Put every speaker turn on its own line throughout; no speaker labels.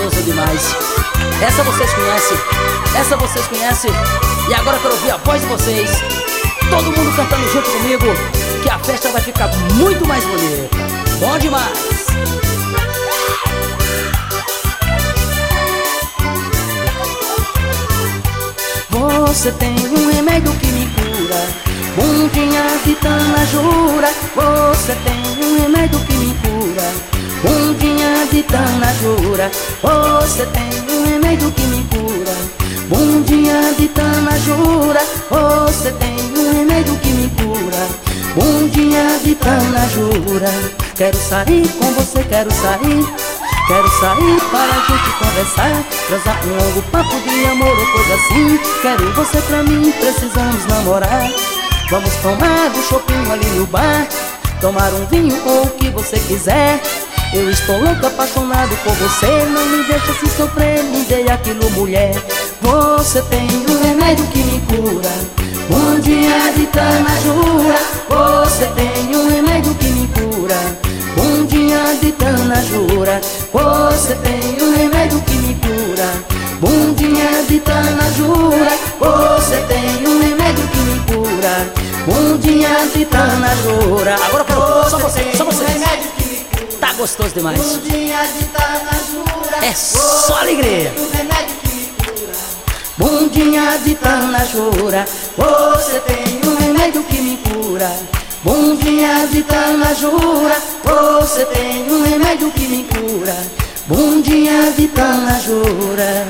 gostoso demais. Essa vocês conhecem, essa vocês conhecem. E agora eu quero ouvir a voz de vocês. Todo mundo cantando junto comigo, que a festa vai ficar muito mais bonita. Bom demais. Você tem um remédio que me cura, bundinha de tanajura. Você tem um remédio que me cura, bundinha de tanajura. Você tem um remédio que me cura, bundinha de tanajura. Você tem um remédio que me cura, bundinha de tanajura. Quero sair com você, quero sair. Quero sair para a gente conversar, transar um longo papo de amor ou coisa assim. Quero você pra mim, precisamos namorar. Vamos tomar um chopinho ali no bar, tomar um vinho ou o que você quiser. Eu estou louco, apaixonado por você. Não me deixa se sofrer, me dê aquilo, mulher. Você tem um remédio que me cura, bundinha de tanajura. Você tem um remédio que me cura, bundinha de tanajura. Você tem um remédio que me cura, bundinha de tanajura. Você tem um remédio que me cura, bundinha de tanajura. Agora eu quero só você, só você. Tá gostoso demais.
Bundinha de tanajura.
É só alegria.
Bundinha de tanajura. Você tem um remédio que me cura, bundinha de tanajura. Você tem um remédio que me cura, bundinha de tanajura.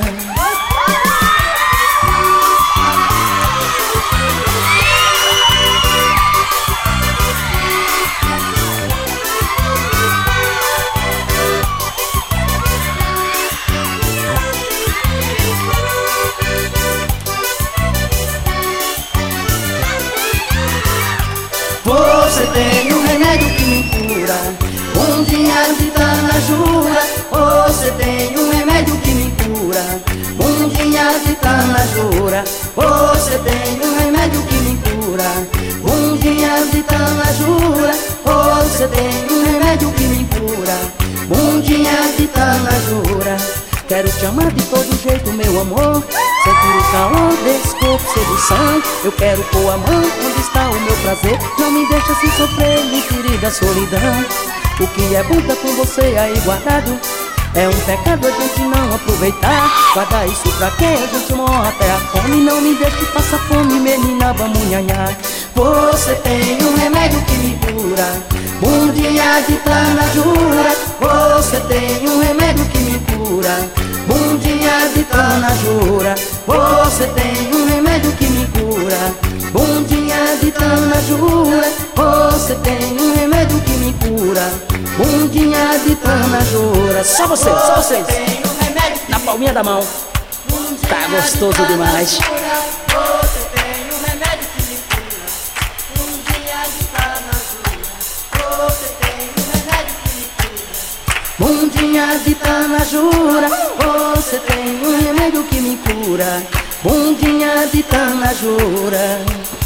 Você tem um remédio que me cura, bundinha de tanajura. Você tem um remédio que me cura, bundinha de tanajura. Você tem um remédio que me cura, bundinha de tanajura. Você tem um remédio que me cura, bundinha de tanajura. Quero te amar de todo jeito, meu amor, sentir o calor desse corpo, sedução. Eu quero pôr a mão onde está o meu prazer. Não me deixa se sofrer, me tire da solidão. O que é bom tá com você aí guardado. É um pecado a gente não aproveitar. Guarda isso pra quê? A gente morre até a fome. Não me deixe passar fome, menina, vamos nhanhar. Você tem um remédio que me cura, bundinha de tanajura. Você tem um remédio que me cura, bundinha de tanajura. Você tem um remédio que me cura, bundinha de tanajura. Você tem um remédio que me cura, bundinha de tanajura.
Só você, só vocês. Na palminha da mão. Tá gostoso demais.
Você tem um remédio que me cura, bundinha de tanajura. Você tem um remédio que me cura, bundinha de tanajura. Você tem um remédio que me cura, bundinha de tanajura.